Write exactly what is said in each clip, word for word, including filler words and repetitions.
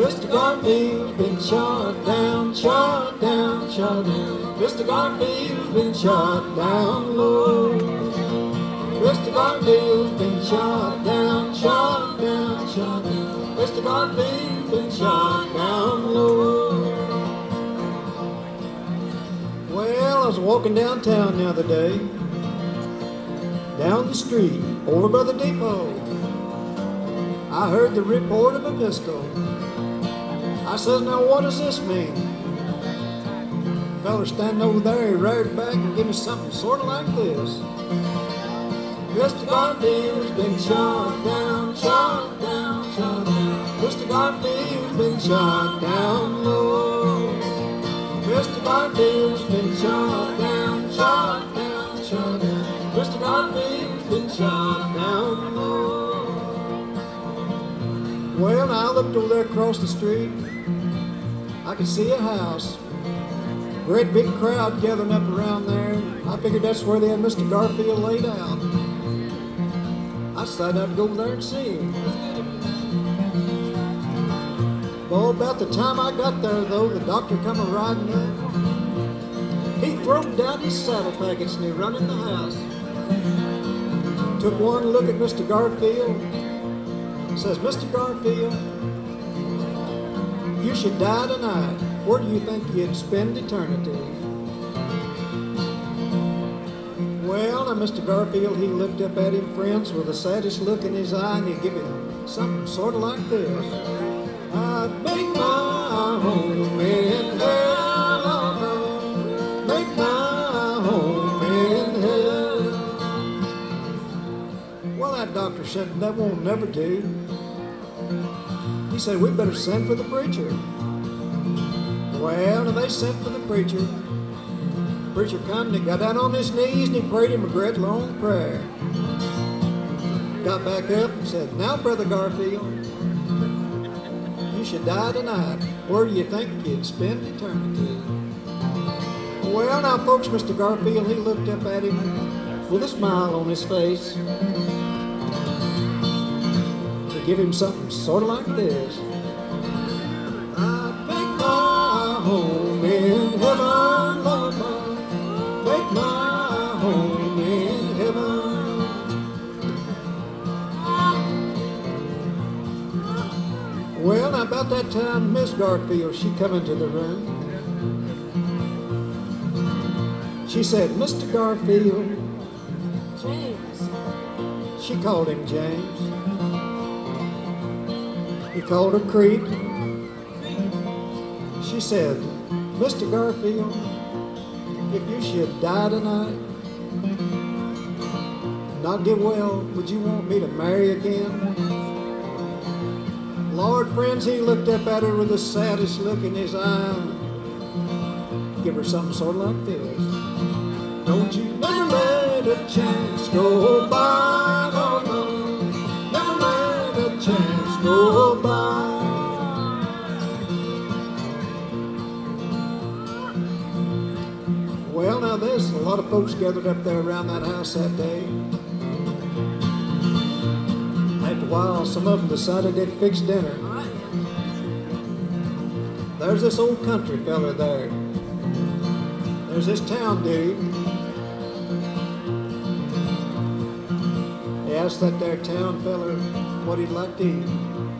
Mister Garfield's been shot down, shot down, shot down. Mister Garfield's been shot down low. Mister Garfield's been shot down, shot down, shot down. Mister Garfield's been shot down low. Well, I was walking downtown the other day, down the street, over by the depot. I heard the report of a pistol. I says, now what does this mean? The fella standing over there, he reared back and gave me something sort of like this. Mister Garfield's been shot down, shot down, shot down. Mister Garfield's been shot down low. Mister Garfield's been shot down, shot down, shot down. Mister Garfield's been shot down low. Well, now I looked over there across the street. I could see a house. Great big crowd gathering up around there. I figured that's where they had Mister Garfield laid out. I decided I'd go over there and see him. Well, about the time I got there, though, the doctor come a-riding up. He threw down his saddle packets and he run in the house. Took one look at Mister Garfield. Says, Mister Garfield, you should die tonight. Where do you think you'd spend eternity? Well, now Mister Garfield, he looked up at him, friends, with the saddest look in his eye, and he gave him something sort of like this. I make my home in hell, oh no, make my home in hell. Well, that doctor said that won't never do. He said, we better send for the preacher. Well, now they sent for the preacher. The preacher come and he got down on his knees and he prayed him a great long prayer. Got back up and said, now, Brother Garfield, you should die tonight. Where do you think you'd spend eternity? Well, now, folks, Mister Garfield, he looked up at him with a smile on his face. To give him something sort of like this. I make my home in heaven, Lord, make my home in heaven. Well, now about that time, Miss Garfield, she come into the room. She said, Mister Garfield. James. She called him James. He called her Creep. She said, Mister Garfield, if you should die tonight, not get well, would you want me to marry again? Lord, friends, he looked up at her with the saddest look in his eye. Give her something sort of like this. Don't you never let a chance go by, oh no, never let a chance go by. Well, now there's a lot of folks gathered up there around that house that day. After a while, some of them decided they'd fix dinner. There's this old country fella there. There's this town dude. He asked that there town fella what he'd like to eat.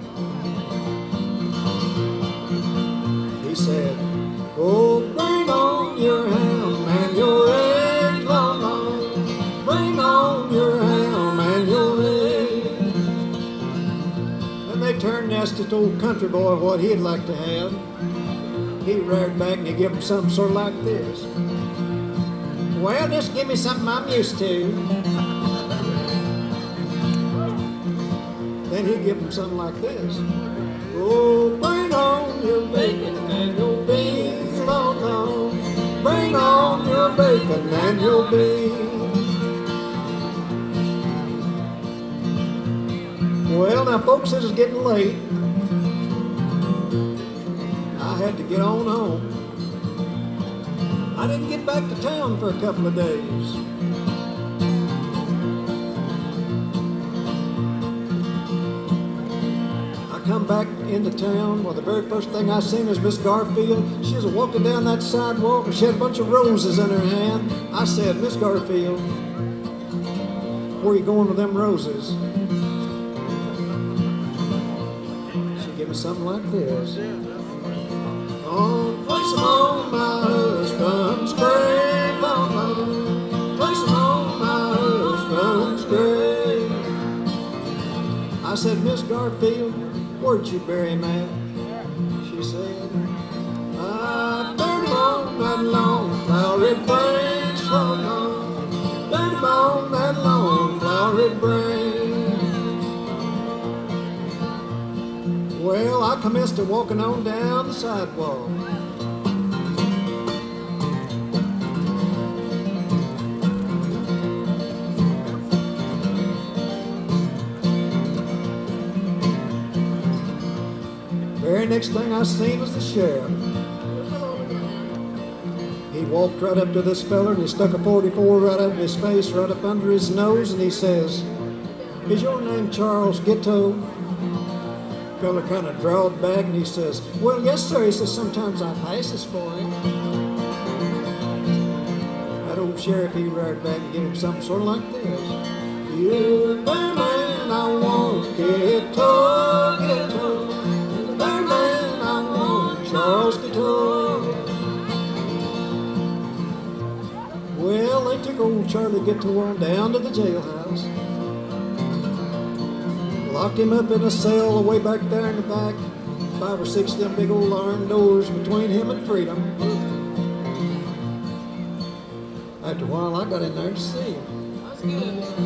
He said, oh, bring on your ham and your eggs, long, long. Bring on your ham and your eggs. And they turned and asked this old country boy what he'd like to have. He reared back and he gave him something sort of like this. Well, just give me something I'm used to. Then he gave him something like this. Oh, bring on your bacon and your beans, long, long. Bring on your bacon and your beans. Well, now, folks, this is getting late. I had to get on home. I didn't get back to town for a couple of days. I come come back into town, well, the very first thing I seen was Miss Garfield. She was walking down that sidewalk and she had a bunch of roses in her hand. I said, Miss Garfield, where are you going with them roses? She gave me something like this. Oh, place them on my husband's grave, oh, place them on my husband's grave. I said, Miss Garfield, where'd you bury him at? She said, I buried him on that long flowery branch, oh no, buried him on that long flowery branch. Well, I commenced to walking on down the sidewalk. Very next thing I seen was the sheriff. He walked right up to this feller and he stuck a forty-four right up in his face, right up under his nose, and he says, is your name Charles Gitto? Feller kind of drawled back and he says, well, yes, sir. He says, sometimes I passes for him. That old sheriff, he roared back and gave him something sort of like this. You're the man I want, Gitto, Gitto. Charles Gitto. Well, they took old Charlie Gitto on down to the jailhouse. Locked him up in a cell way back there in the back. Five or six of them big old iron doors between him and freedom. After a while, I got in there to see him. That's good.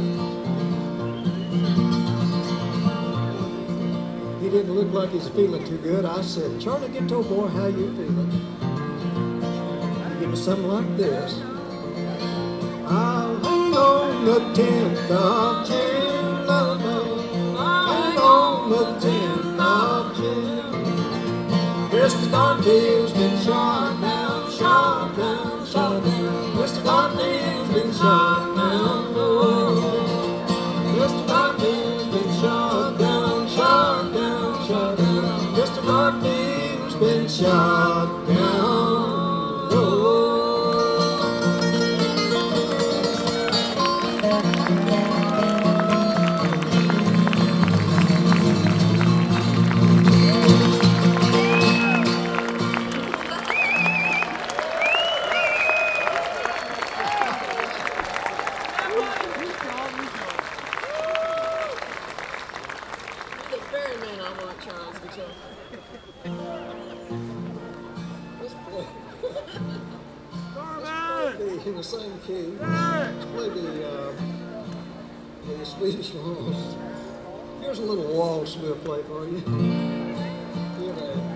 He didn't look like he's feeling too good. I said, Charlie Gitto, boy, how you feeling? He gave me something like this. I'll hang on the tenth of June, love, hang on the tenth of June. Mister Garfield's been shot down, shot down, shot down. Mister Garfield's been shot down, oh. Mister Garfield's been shot down, shot down, shot down. Mister Garfield's been shot down, oh. In the same key. Let's play the, uh, the Swedish waltz. Here's a little waltz we'll play for you. Here they